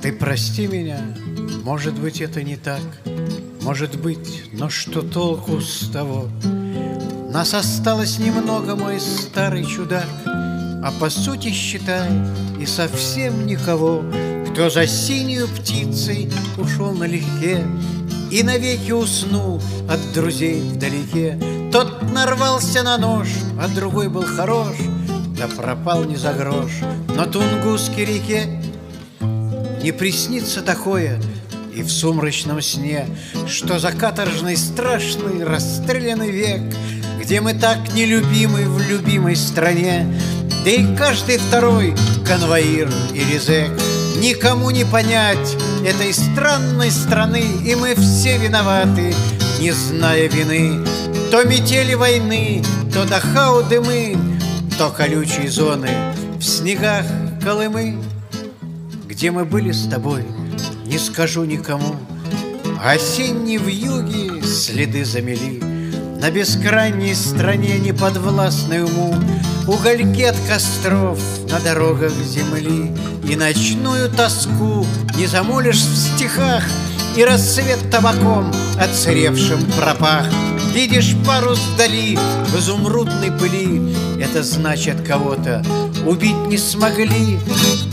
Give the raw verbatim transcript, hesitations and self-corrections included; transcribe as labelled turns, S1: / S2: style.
S1: Ты прости меня, может быть, это не так, может быть, но что толку с того? Нас осталось немного, мой старый чудак, а по сути, считай, и совсем никого. Кто за синюю птицей ушел налегке и навеки уснул от друзей вдалеке, тот нарвался на нож, а другой был хорош, да пропал не за грош. Но Тунгусской реке не приснится такое и в сумрачном сне, что за каторжный страшный расстрелянный век, где мы так нелюбимы в любимой стране, да и каждый второй конвоир и резек. Никому не понять этой странной страны, и мы все виноваты, не зная вины. То метели войны, то Дахау дымы, то колючие зоны в снегах Колымы. Где мы были с тобой, не скажу никому. Осенние вьюги следы замели на бескрайней стране, неподвластной уму. Угольки от костров на дорогах земли, и ночную тоску не замолишь в стихах, и рассвет табаком отсыревшим пропах. Видишь парус вдали в изумрудной пыли, это значит, кого-то убить не смогли.